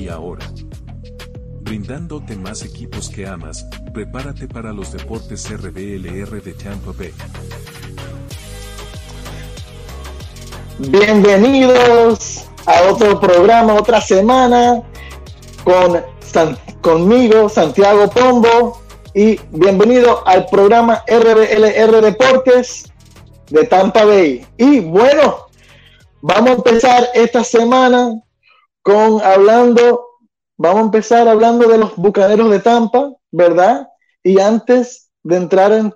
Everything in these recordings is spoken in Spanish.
Y ahora, brindándote más equipos que amas, prepárate para los deportes RBLR de Tampa Bay. Bienvenidos a otro programa, otra semana conmigo, Santiago Pombo, y bienvenido al programa RBLR Deportes de Tampa Bay. Y bueno, vamos a empezar esta semana vamos a empezar hablando de los Bucaneros de Tampa, ¿verdad? Y antes de entrar en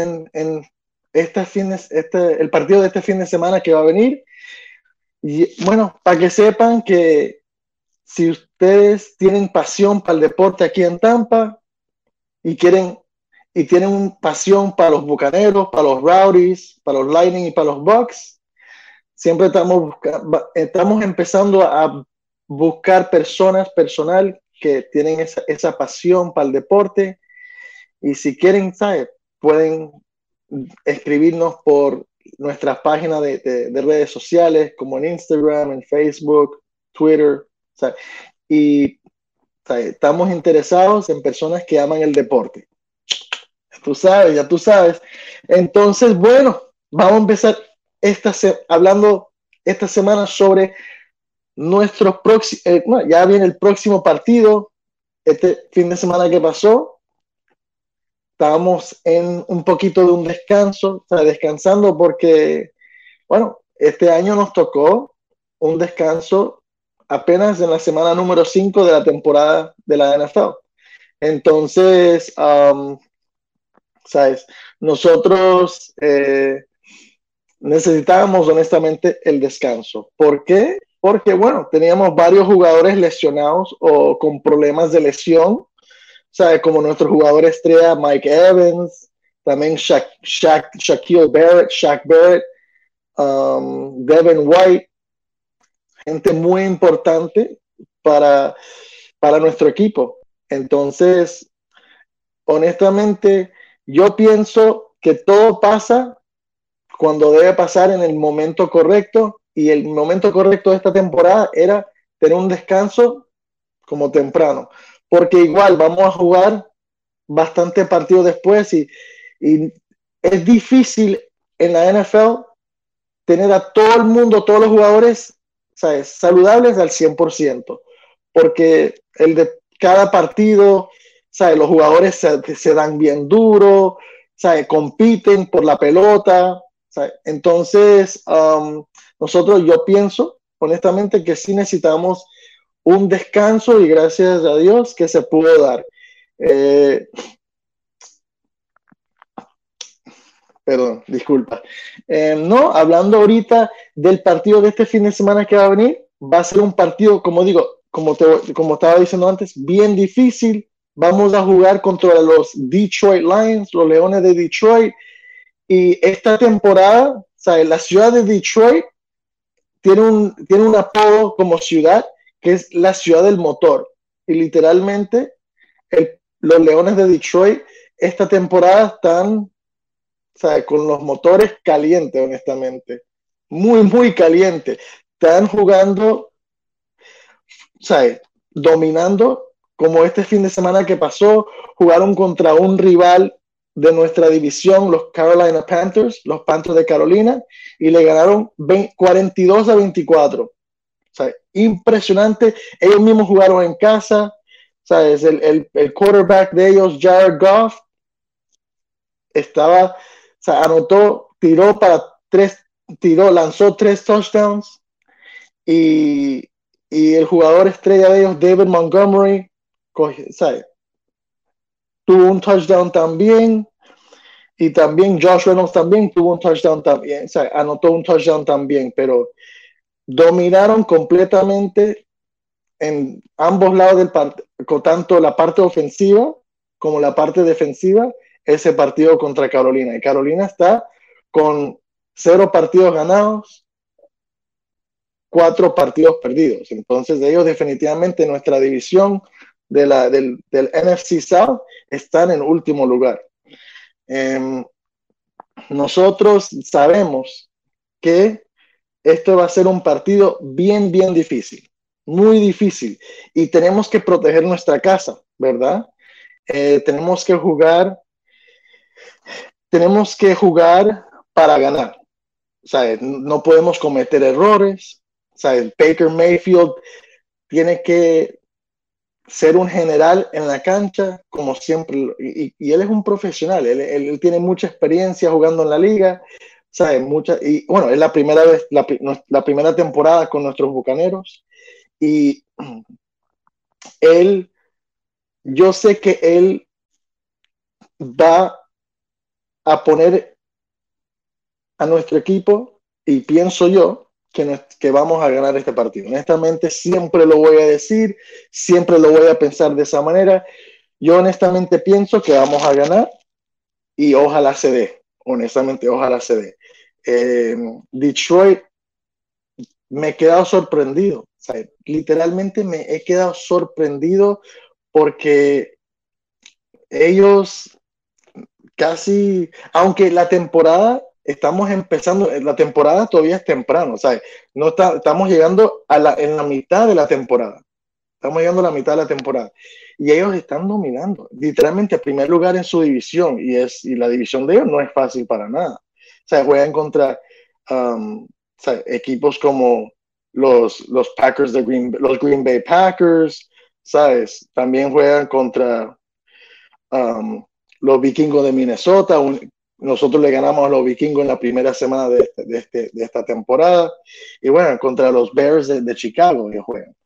el partido de este fin de semana que va a venir, y bueno, para que sepan que si ustedes tienen pasión para el deporte aquí en Tampa y tienen pasión para los Bucaneros, para los Rowdies, para los Lightning y para los Bucks, siempre estamos empezando a buscar personal que tienen esa pasión para el deporte, y si quieren, ¿sabes? Pueden escribirnos por nuestras páginas de redes sociales, como en Instagram, en Facebook, Twitter, ¿sabes? Y ¿sabes? Estamos interesados en personas que aman el deporte. Ya tú sabes. Entonces, bueno, vamos a empezar hablando esta semana sobre nuestro próximo, ya viene el próximo partido. Este fin de semana que pasó, estábamos en un poquito de un descanso, o sea, descansando porque, bueno, este año nos tocó un descanso apenas en la semana número 5 de la temporada de la NFL. Entonces, ¿sabes? Nosotros necesitábamos honestamente el descanso. ¿Por qué? Porque, bueno, teníamos varios jugadores lesionados o con problemas de lesión, ¿sabes? Como nuestro jugador estrella Mike Evans, también Shaquille Barrett, Shaq Barrett, Devin White, gente muy importante para nuestro equipo. Entonces, honestamente, yo pienso que todo pasa cuando debe pasar en el momento correcto, y el momento correcto de esta temporada era tener un descanso como temprano, porque igual vamos a jugar bastante partidos después, y es difícil en la NFL tener a todo el mundo, todos los jugadores, ¿sabes?, saludables al 100%, porque cada partido, ¿sabes?, los jugadores se dan bien duro, ¿sabes?, compiten por la pelota, ¿sabes? Entonces, yo pienso honestamente que sí necesitamos un descanso, y gracias a Dios que se pudo dar. Perdón, disculpa. No, hablando ahorita del partido de este fin de semana que va a venir, va a ser un partido, como digo, como estaba diciendo antes, bien difícil. Vamos a jugar contra los Detroit Lions, los Leones de Detroit, y esta temporada, ¿sabes?, la ciudad de Detroit tiene un apodo como ciudad, que es la ciudad del motor, y literalmente los Leones de Detroit esta temporada están, ¿sabes?, con los motores calientes, honestamente. Muy, muy caliente. Están jugando, ¿sabes?, dominando, como este fin de semana que pasó. Jugaron contra un rival de nuestra división, los Carolina Panthers, los Panthers de Carolina, y le ganaron 42-24. ¿Sabes? Impresionante. Ellos mismos jugaron en casa. ¿Sabes? El quarterback de ellos, Jared Goff, lanzó 3 touchdowns, y el jugador estrella de ellos, David Montgomery, ¿sabes?, tuvo un touchdown también, y también Josh Reynolds también tuvo un touchdown también, ¿sabes?, anotó un touchdown también, pero dominaron completamente en ambos lados del partido, tanto la parte ofensiva como la parte defensiva, ese partido contra Carolina. Y Carolina está con 0 partidos ganados, 4 partidos perdidos. Entonces ellos definitivamente en nuestra división del NFC South están en último lugar. Nosotros sabemos que esto va a ser un partido bien, bien difícil. muy difícil. Y tenemos que proteger nuestra casa, ¿verdad? Tenemos que jugar, para ganar. ¿Sabes? No podemos cometer errores. ¿Sabes? Baker Mayfield tiene que ser un general en la cancha, como siempre, y él es un profesional, él tiene mucha experiencia jugando en la liga, ¿sabe? Y bueno, es la primera vez, la primera temporada con nuestros Bucaneros, y él, yo sé que él va a poner a nuestro equipo, y pienso yo que vamos a ganar este partido. Honestamente, siempre lo voy a decir, siempre lo voy a pensar de esa manera. Yo honestamente pienso que vamos a ganar y ojalá se dé, honestamente, ojalá se dé. Detroit, me he quedado sorprendido, o sea, literalmente me he quedado sorprendido porque ellos aunque la temporada, estamos empezando, la temporada todavía es temprano, o sea, estamos llegando en la mitad de la temporada. Estamos llegando a la mitad de la temporada y ellos están dominando, literalmente, primer lugar en su división, y la división de ellos no es fácil para nada. O sea, juegan contra o sea, equipos como los Packers los Green Bay Packers, ¿sabes? También juegan contra um, los Vikingos de Minnesota. Nosotros le ganamos a los Vikingos en la primera semana de esta temporada. Y bueno, contra los Bears de Chicago ellos juegan.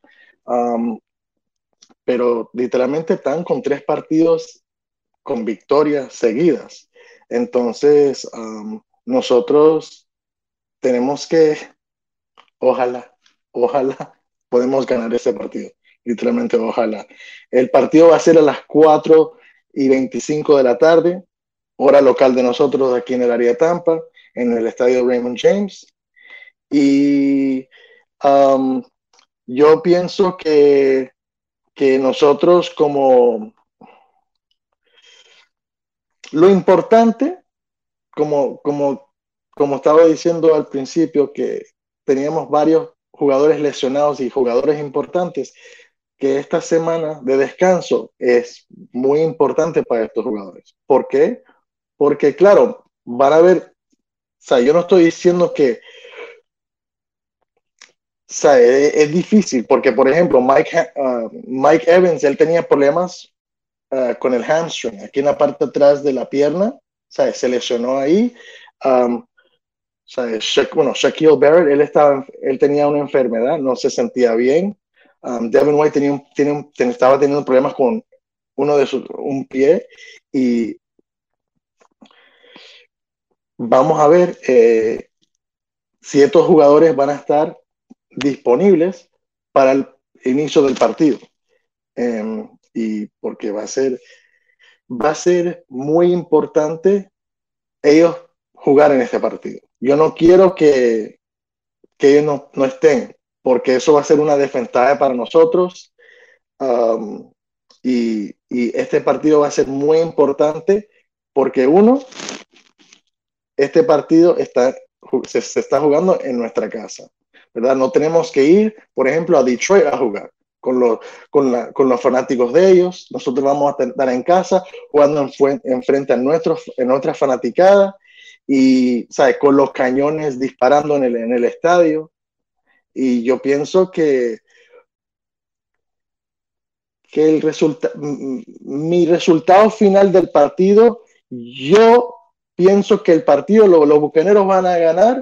Pero literalmente están con 3 partidos con victorias seguidas. Entonces, nosotros tenemos que, ojalá, ojalá podemos ganar ese partido. Literalmente, ojalá. El partido va a ser a las 4:25 de la tarde, hora local de nosotros aquí en el área de Tampa, en el estadio Raymond James. Y um, yo pienso que nosotros, lo importante, como estaba diciendo al principio, que teníamos varios jugadores lesionados y jugadores importantes, que esta semana de descanso es muy importante para estos jugadores. ¿Por qué? Porque, claro, van a ver, o sea, yo no estoy diciendo que, o sea, es difícil, porque, por ejemplo, Mike Evans, él tenía problemas con el hamstring, aquí en la parte de atrás de la pierna, o sea, se lesionó ahí. Um, O sea, Shaquille Barrett, él tenía una enfermedad, no se sentía bien. Devin White estaba teniendo problemas con un pie, y vamos a ver si estos jugadores van a estar disponibles para el inicio del partido. Y porque va a ser muy importante ellos jugar en este partido. Yo no quiero que ellos no estén, porque eso va a ser una desventaja para nosotros. Um, y este partido va a ser muy importante porque, este partido se está jugando en nuestra casa, ¿verdad? No tenemos que ir, por ejemplo, a Detroit a jugar con los fanáticos de ellos. Nosotros vamos a estar en casa jugando frente a nuestra fanaticada, y, ¿sabes? Con los cañones disparando en el estadio. Y yo pienso que mi resultado final del partido, yo pienso que el partido, los Bucaneros van a ganar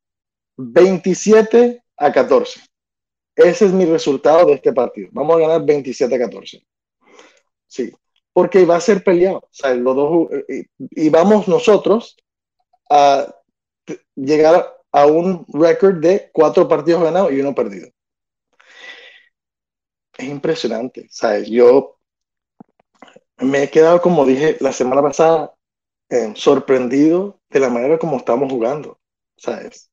27-14. Ese es mi resultado de este partido. Vamos a ganar 27-14. Sí, porque va a ser peleado. O sea, los dos, y vamos nosotros a llegar a un récord de 4 partidos ganados y 1 perdido. Es impresionante. ¿Sabes? Yo me he quedado, como dije la semana pasada, sorprendido de la manera como estamos jugando. ¿Sabes?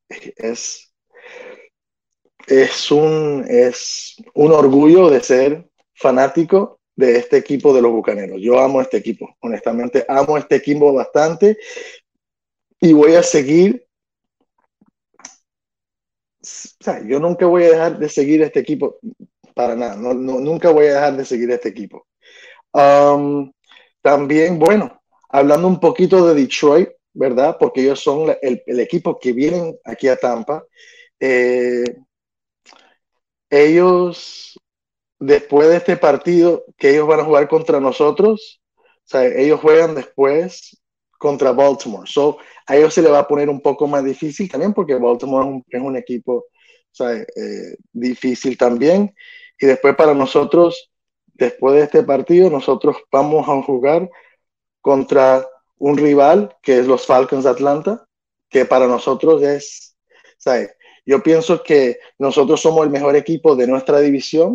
Es un orgullo de ser fanático de este equipo de los Bucaneros. Yo amo este equipo, honestamente, amo este equipo bastante, y voy a seguir. O sea, yo nunca voy a dejar de seguir este equipo. para nada. Nunca voy a dejar de seguir este equipo. También, bueno, hablando un poquito de Detroit, ¿verdad? Porque ellos son el equipo que vienen aquí a Tampa. Ellos, después de este partido que ellos van a jugar contra nosotros, o sea, ellos juegan después contra Baltimore. So, a ellos se le va a poner un poco más difícil también porque Baltimore es un equipo, o sea, difícil también. Y después para nosotros, después de este partido, nosotros vamos a jugar contra un rival que es los Falcons de Atlanta, que para nosotros es, ¿sabes? Yo pienso que nosotros somos el mejor equipo de nuestra división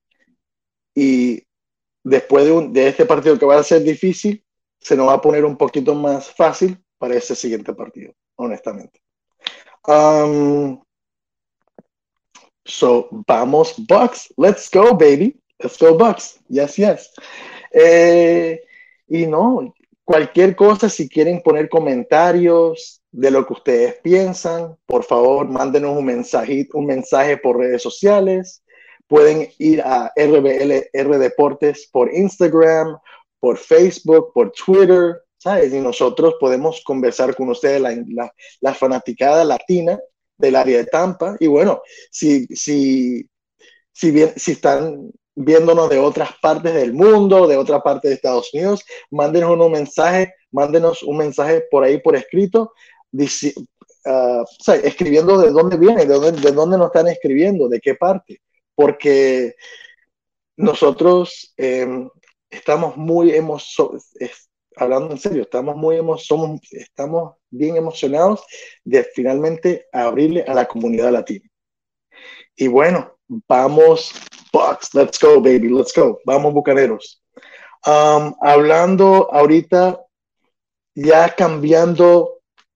y después de este partido que va a ser difícil, se nos va a poner un poquito más fácil para ese siguiente partido, honestamente. So, vamos Bucks, let's go baby, let's go Bucks, yes, yes. Y no, cualquier cosa, si quieren poner comentarios de lo que ustedes piensan, por favor, mándenos un mensaje por redes sociales. Pueden ir a RBLR Deportes por Instagram, por Facebook, por Twitter, ¿sabes? Y nosotros podemos conversar con ustedes, la fanaticada latina del área de Tampa. Y bueno, si están viéndonos de otras partes del mundo, de otra parte de Estados Unidos, mándenos un mensaje por ahí por escrito, escribiendo de dónde viene, de dónde nos están escribiendo, de qué parte, porque nosotros estamos muy hablando en serio, estamos bien emocionados de finalmente abrirle a la comunidad latina. Y bueno, vamos Bucks, let's go baby, let's go, vamos Bucaneros. Hablando ahorita, ya cambiando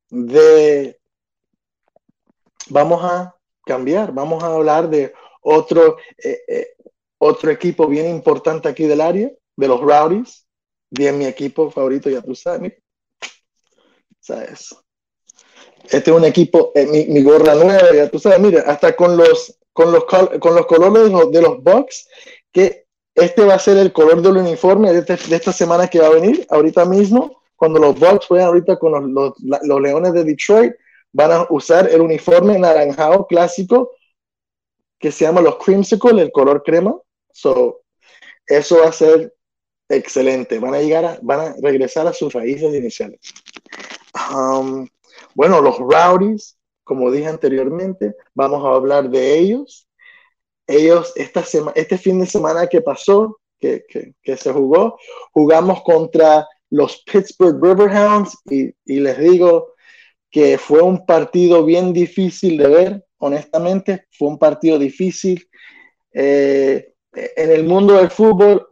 vamos a hablar de otro equipo bien importante aquí del área, de los Rowdies, bien mi equipo favorito, ya tú sabes, ¿sabes? Este es un equipo, mi gorra nueva, ya tú sabes, mira, hasta con los colores de los Bucks, que este va a ser el color del uniforme de esta semana que va a venir, ahorita mismo, cuando los Bucks juegan ahorita con los Leones de Detroit, van a usar el uniforme naranjado clásico que se llama los Creamsicle, el color crema. So, eso va a ser excelente. Van a regresar a sus raíces iniciales. Bueno, los Rowdies, como dije anteriormente, vamos a hablar de ellos. Ellos, este fin de semana que pasó, que se jugamos contra los Pittsburgh Riverhounds y les digo que fue un partido bien difícil de ver, honestamente, fue un partido difícil. En el mundo del fútbol,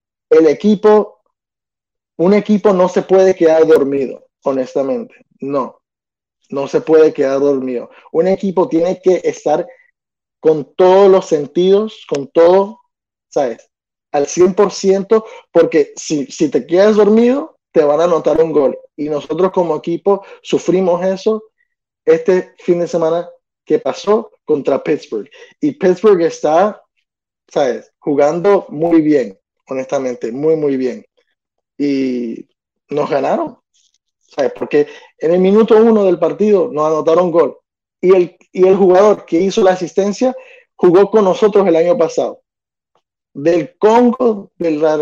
un equipo no se puede quedar dormido, honestamente, no se puede quedar dormido. Un equipo tiene que estar con todos los sentidos, con todo, ¿sabes? Al 100%, porque si te quedas dormido, te van a anotar un gol. Y nosotros como equipo sufrimos eso este fin de semana que pasó contra Pittsburgh. Y Pittsburgh está, ¿sabes? Jugando muy bien, honestamente, muy, muy bien. Y nos ganaron, ¿sabes? Porque en el minuto 1 del partido nos anotaron gol. Y el jugador que hizo la asistencia jugó con nosotros el año pasado. Del Congo,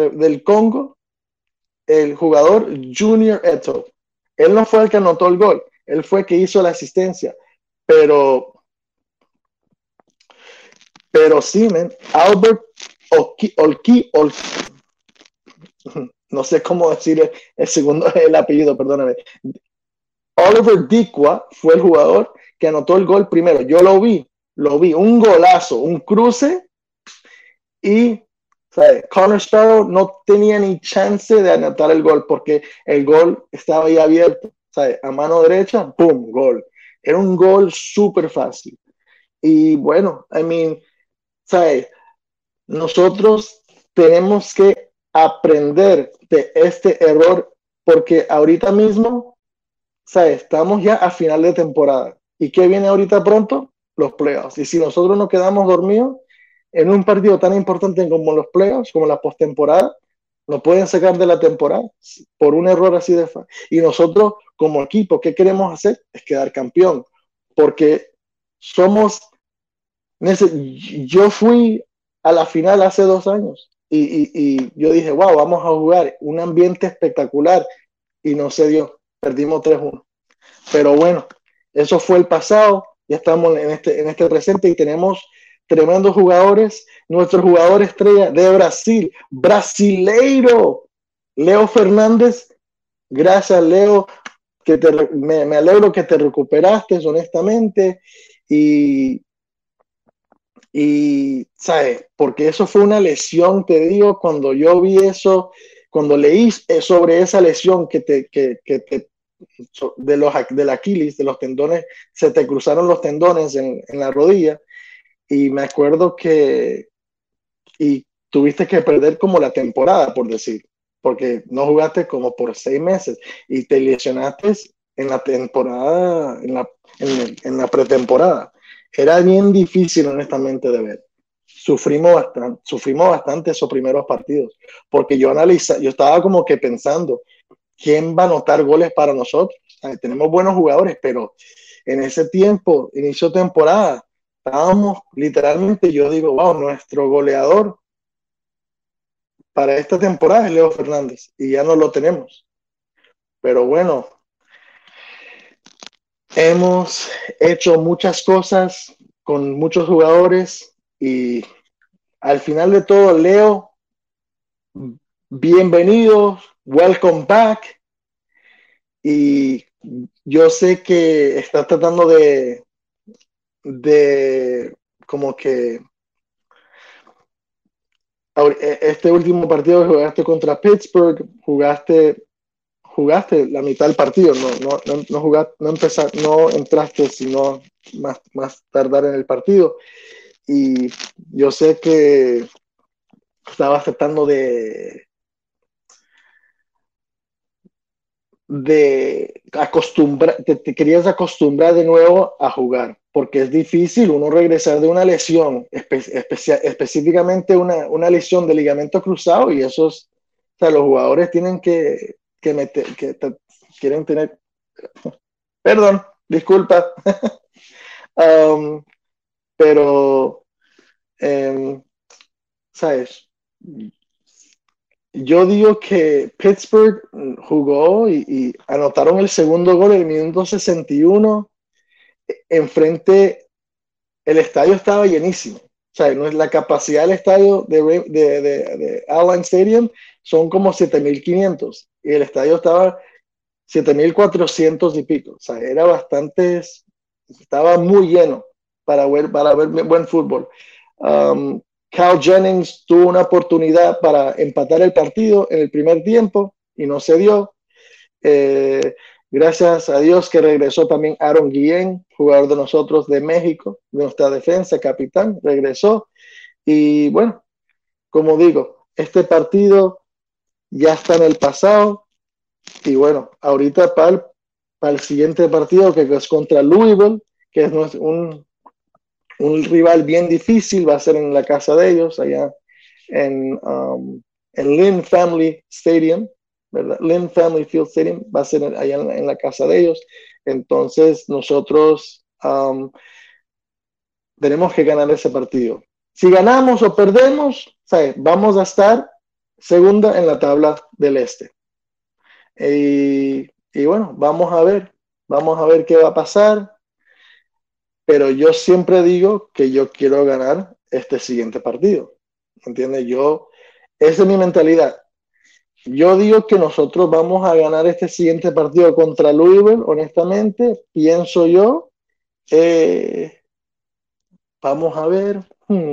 el jugador Junior Eto. Él no fue el que anotó el gol, él fue el que hizo la asistencia. Pero sí, man, Albert Olki, no sé cómo decir el apellido, perdóname. Oliver Dikwa fue el jugador que anotó el gol primero. Yo lo vi, un golazo, un cruce y, ¿sabes? Connor Sparrow no tenía ni chance de anotar el gol porque el gol estaba ahí abierto, ¿sabes? A mano derecha, ¡pum! Gol. Era un gol súper fácil. Y bueno, ¿sabes? Nosotros tenemos que aprender de este error porque ahorita mismo, ¿sabes? Estamos ya a final de temporada. ¿Y qué viene ahorita pronto? Los playoffs. Y si nosotros nos quedamos dormidos, en un partido tan importante como los playoffs, como la postemporada, nos pueden sacar de la temporada por un error así de fácil. Y nosotros, como equipo, ¿qué queremos hacer? Es quedar campeón, porque somos, yo fui a la final hace 2 años y yo dije, wow, vamos a jugar un ambiente espectacular y no se dio, perdimos 3-1. Pero bueno, eso fue el pasado, ya estamos en este presente y tenemos tremendos jugadores. Nuestro jugador estrella de Brasil, brasileiro, Leo Fernández. Gracias, Leo, me alegro que te recuperaste, honestamente. Y, ¿sabes? Porque eso fue una lesión, te digo, cuando yo vi eso, cuando leí sobre esa lesión que te del Aquiles, de los tendones, se te cruzaron los tendones en la rodilla y me acuerdo y tuviste que perder como la temporada, por decir, porque no jugaste como por 6 meses y te lesionaste en la temporada, en la pretemporada. Era bien difícil, honestamente, de ver. Sufrimos bastante esos primeros partidos, porque yo estaba como que pensando, ¿quién va a anotar goles para nosotros? Tenemos buenos jugadores, pero en ese tiempo, inicio de temporada, estábamos literalmente, yo digo, wow, nuestro goleador para esta temporada es Leo Fernández y ya no lo tenemos. Pero bueno, hemos hecho muchas cosas con muchos jugadores y al final de todo, Leo, bienvenido, welcome back. Y yo sé que estás tratando de como que este último partido que jugaste contra Pittsburgh, jugaste la mitad del partido, no jugaste, no entraste, sino más tardar en el partido. Y yo sé que estabas tratando de acostumbrar, te querías acostumbrar de nuevo a jugar, porque es difícil uno regresar de una lesión, específicamente una lesión de ligamento cruzado, y esos, o sea, los jugadores tienen que meter, quieren tener, perdón, disculpa, um, pero, ¿sabes? Yo digo que Pittsburgh jugó y anotaron el segundo gol en el minuto 61. Enfrente, el estadio estaba llenísimo. O sea, no es la capacidad del estadio de Allianz Stadium, son como 7.500 y el estadio estaba 7.400 y pico. O sea, estaba muy lleno para ver buen fútbol. Um, Cal Jennings tuvo una oportunidad para empatar el partido en el primer tiempo y no se dio. Gracias a Dios que regresó también Aaron Guillén, jugador de nosotros de México, de nuestra defensa, capitán, regresó. Y bueno, como digo, este partido ya está en el pasado. Y bueno, ahorita para el siguiente partido, que es contra Louisville, que es un rival bien difícil, va a ser en la casa de ellos, allá en Lynn Family Stadium, ¿verdad? Lynn Family Field Stadium, va a ser allá en la casa de ellos. Entonces nosotros tenemos que ganar ese partido. Si ganamos o perdemos, ¿sabes? Vamos a estar segunda en la tabla del este. Y bueno, vamos a ver qué va a pasar, pero yo siempre digo que yo quiero ganar este siguiente partido, ¿entiendes? Esa es mi mentalidad. Yo digo que nosotros vamos a ganar este siguiente partido contra Louisville, honestamente, pienso yo. Vamos a ver.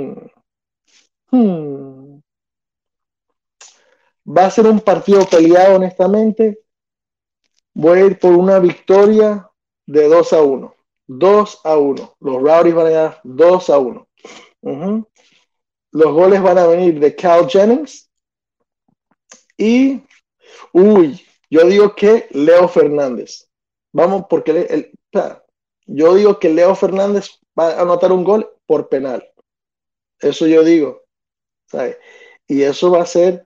Va a ser un partido peleado, honestamente. Voy a ir por una victoria de 2-1. 2-1. Los Rowdies van a ganar 2-1. Los goles van a venir de Cal Jennings y, yo digo que Leo Fernández. Vamos, porque yo digo que Leo Fernández va a anotar un gol por penal. Eso yo digo, ¿sabes? Y eso va a ser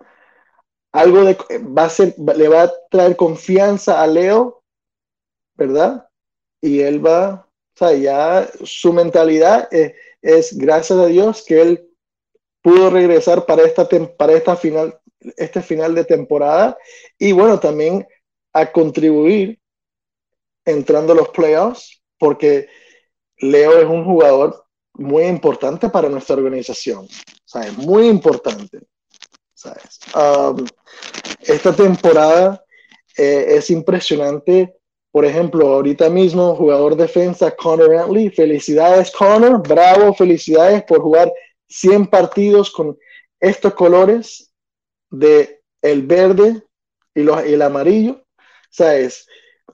le va a traer confianza a Leo, ¿verdad? Y él va, o sea, ya su mentalidad es gracias a Dios que él pudo regresar para esta final, este final de temporada y bueno, también a contribuir entrando a los playoffs, porque Leo es un jugador muy importante para nuestra organización, ¿sabes? Muy importante, ¿sabes? Esta temporada es impresionante. Por ejemplo, ahorita mismo, jugador defensa Connor Antley. Felicidades, Connor. Bravo, felicidades por jugar 100 partidos con estos colores de el verde y el amarillo. ¿Sabes?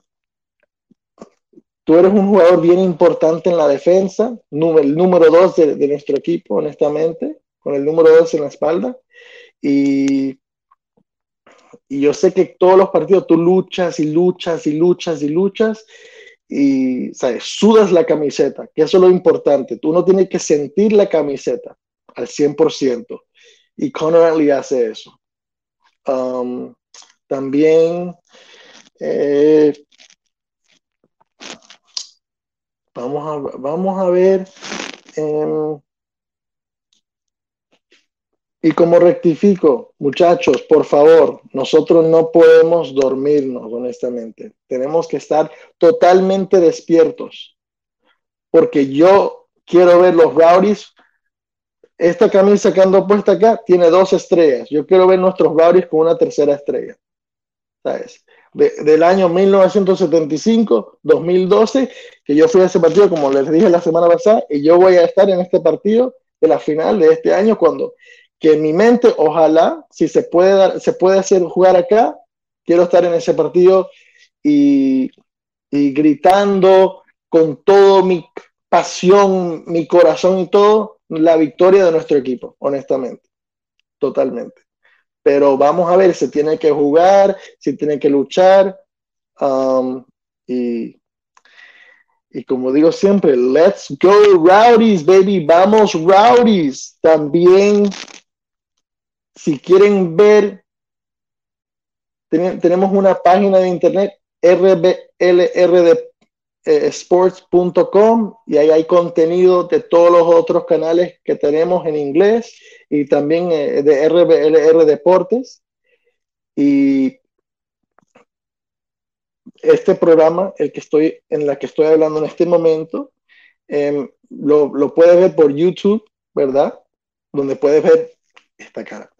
Tú eres un jugador bien importante en la defensa, el número 2 de nuestro equipo, honestamente, con el número 2 en la espalda. Y Y yo sé que todos los partidos tú luchas y luchas y luchas y luchas y, ¿sabes? Sudas la camiseta, que eso es lo importante. Tú no tienes que sentir la camiseta al 100%. Y Conor Antley hace eso. Um, también eh, vamos a ver. Um, y como rectifico, muchachos, por favor, nosotros no podemos dormirnos, honestamente. Tenemos que estar totalmente despiertos. Porque yo quiero ver los Rowdies. Esta camisa que ando puesta acá tiene 2 estrellas. Yo quiero ver nuestros Rowdies con una tercera estrella. ¿Sabes? Del año 1975, 2012, que yo fui a ese partido, como les dije la semana pasada, y yo voy a estar en este partido de la final de este año, cuando que en mi mente, ojalá, si se puede hacer jugar acá, quiero estar en ese partido y, y gritando con todo mi pasión, mi corazón y todo, la victoria de nuestro equipo, honestamente, totalmente. Pero vamos a ver, se tiene que jugar, se tiene que luchar. Um, y, y como digo siempre, let's go Rowdies, baby, vamos Rowdies. También, si quieren ver, tenemos una página de internet, sports.com, y ahí hay contenido de todos los otros canales que tenemos en inglés y también de RBLR Deportes. Y este programa, en la que estoy hablando en este momento, lo puedes ver por YouTube, ¿verdad? Donde puedes ver esta cara.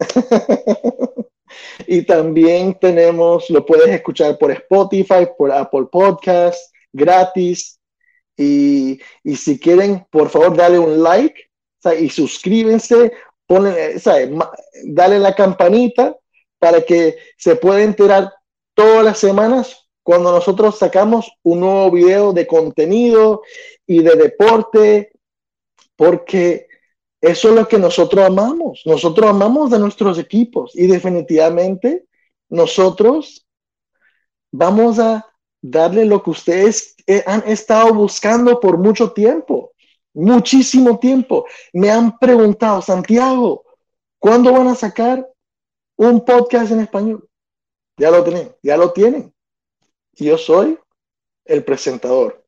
Y también lo puedes escuchar por Spotify, por Apple Podcasts, gratis. Y si quieren, por favor, dale un like, ¿sabes? Y suscríbanse, ¿sabes? Dale la campanita para que se pueda enterar todas las semanas cuando nosotros sacamos un nuevo video de contenido y de deporte, porque eso es lo que nosotros amamos. Nosotros amamos de nuestros equipos y definitivamente nosotros vamos a darle lo que ustedes han estado buscando por mucho tiempo, muchísimo tiempo. Me han preguntado, Santiago, ¿cuándo van a sacar un podcast en español? Ya lo tienen, ya lo tienen. Yo soy el presentador.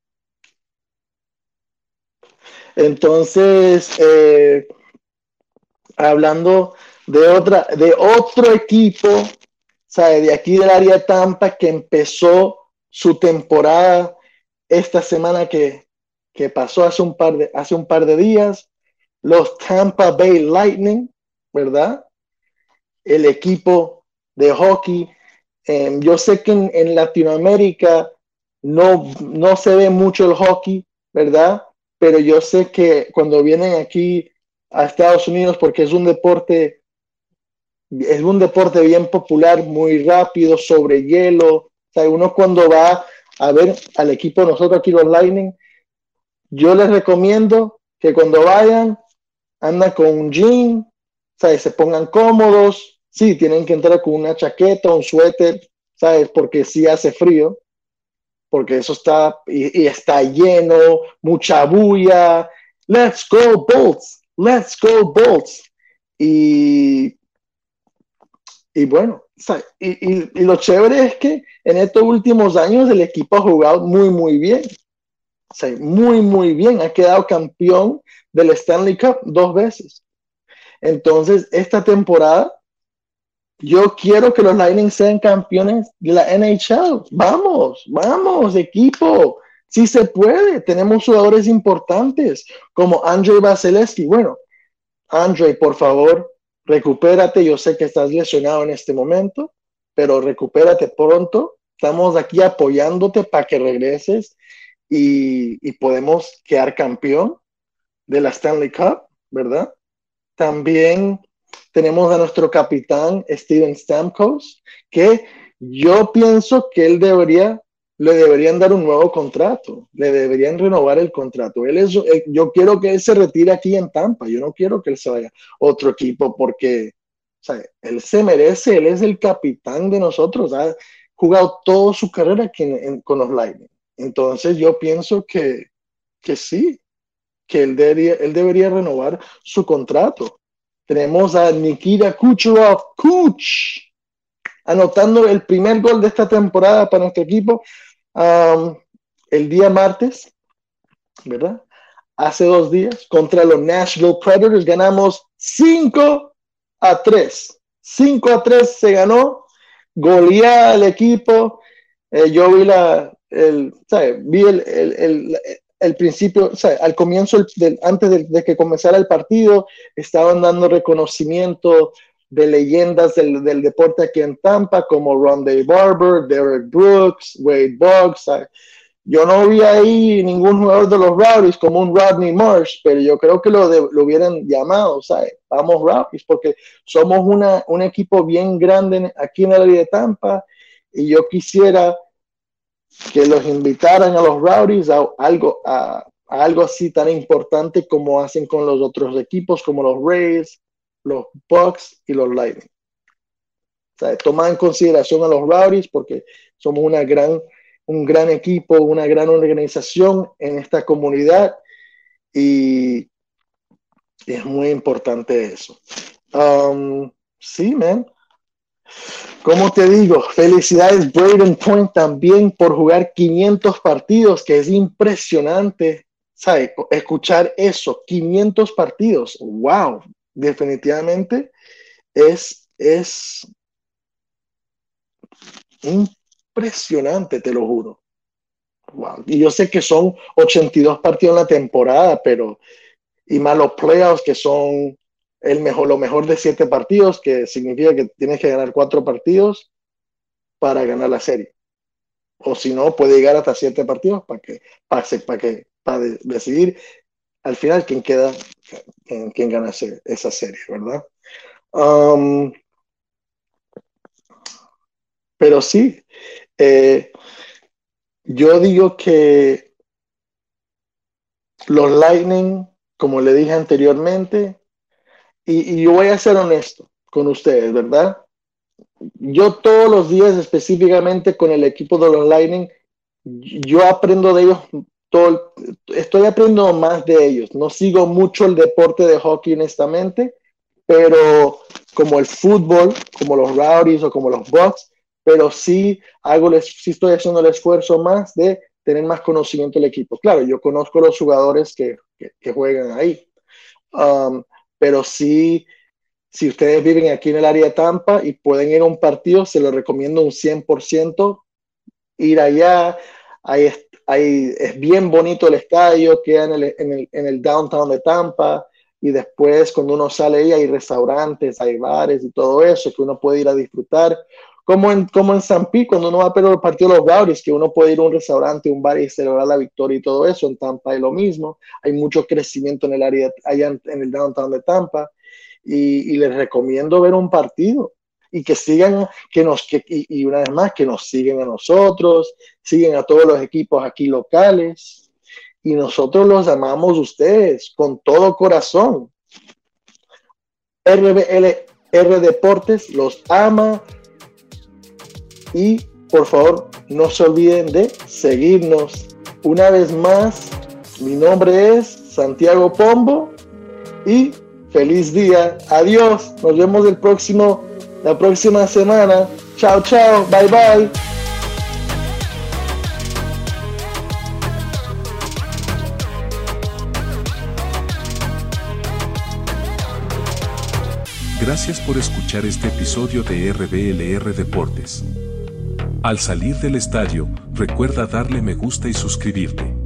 Entonces, hablando de otro equipo, ¿sabe? De aquí del área de Tampa, que empezó su temporada esta semana que pasó hace un par de días, los Tampa Bay Lightning, ¿verdad? El equipo de hockey. Yo sé que en Latinoamérica no se ve mucho el hockey, ¿verdad? Pero yo sé que cuando vienen aquí a Estados Unidos, porque es un deporte bien popular, muy rápido, sobre hielo. O sea, uno cuando va a ver al equipo de nosotros aquí, los Lightning, yo les recomiendo que cuando vayan, andan con un jean, o sea, se pongan cómodos. Sí, tienen que entrar con una chaqueta, un suéter, ¿sabes? Porque sí hace frío, porque eso está, y está lleno, mucha bulla. Let's go, Bolts. let's go Bolts. Y bueno, y lo chévere es que en estos últimos años el equipo ha jugado muy, muy bien. O sea, muy, muy bien. Ha quedado campeón del Stanley Cup 2 veces. Entonces, esta temporada, yo quiero que los Lightning sean campeones de la NHL. Vamos, equipo. Sí se puede. Tenemos jugadores importantes como Andrei Vasilevskiy. Bueno, Andrei, por favor, recupérate. Yo sé que estás lesionado en este momento, pero recupérate pronto. Estamos aquí apoyándote para que regreses y podemos quedar campeón de la Stanley Cup, ¿verdad? También tenemos a nuestro capitán Steven Stamkos, que yo pienso que le deberían dar un nuevo contrato, le deberían renovar el contrato. Yo quiero que él se retire aquí en Tampa, yo no quiero que él se vaya a otro equipo porque, o sea, él se merece, él es el capitán de nosotros, ha jugado toda su carrera aquí con los Lightning. Entonces yo pienso que sí, que él debería renovar su contrato. Tenemos a Nikita Kucherov, anotando el primer gol de esta temporada para nuestro equipo el día martes, ¿verdad? Hace 2 días, contra los Nashville Predators, ganamos 5-3. 5-3 se ganó, goleada al equipo. Yo vi el principio, o sea, al comienzo, antes de que comenzara el partido, estaban dando reconocimiento de leyendas del deporte aquí en Tampa, como Rondé Barber, Derek Brooks, Wade Boggs. Yo no vi ahí ningún jugador de los Rowdies como un Rodney Marsh, pero yo creo que lo hubieran llamado, ¿sabes? Vamos Rowdies, porque somos un equipo bien grande aquí en el área de Tampa, y yo quisiera que los invitaran a los Rowdies a algo así tan importante como hacen con los otros equipos, como los Rays, los Bucks y los Lightning. O sea, toma en consideración a los Rowdies porque somos un gran equipo, una gran organización en esta comunidad, y es muy importante eso. Sí, man. Como te digo, felicidades Brayden Point también por jugar 500 partidos, que es impresionante, ¿sabes? Escuchar eso, 500 partidos, wow, definitivamente es impresionante, te lo juro. Wow. Y yo sé que son 82 partidos en la temporada, pero y más los playoffs, que son lo mejor de 7 partidos, que significa que tienes que ganar 4 partidos para ganar la serie. O si no, puede llegar hasta 7 partidos para decidir al final quién gana esa serie, ¿verdad? Pero sí, yo digo que los Lightning, como le dije anteriormente, y yo voy a ser honesto con ustedes, ¿verdad? Yo todos los días, específicamente con el equipo de los Lightning, yo aprendo de ellos estoy aprendiendo más de ellos. No sigo mucho el deporte de hockey, honestamente, pero como el fútbol, como los Rowdies o como los Bucks, pero sí estoy haciendo el esfuerzo más de tener más conocimiento del equipo. Claro, yo conozco los jugadores que juegan ahí, pero sí, si ustedes viven aquí en el área de Tampa y pueden ir a un partido, se lo recomiendo un 100%, ir allá. Es bien bonito el estadio, queda en el downtown de Tampa, y después cuando uno sale ahí hay restaurantes, hay bares y todo eso que uno puede ir a disfrutar, como en San Pete, cuando uno va a ver el partido de los Rowdies, que uno puede ir a un restaurante, un bar y celebrar la victoria y todo eso. En Tampa es lo mismo, hay mucho crecimiento en el área, allá en el downtown de Tampa, y les recomiendo ver un partido y que sigan, y una vez más, que nos siguen a nosotros, siguen a todos los equipos aquí locales, y nosotros los amamos a ustedes con todo corazón. RBLR Deportes los ama, y por favor no se olviden de seguirnos. Una vez más, mi nombre es Santiago Pombo, y feliz día. Adiós. Nos vemos la próxima semana. Chao, chao. Bye, bye. Gracias por escuchar este episodio de RBLR Deportes. Al salir del estadio, recuerda darle me gusta y suscribirte.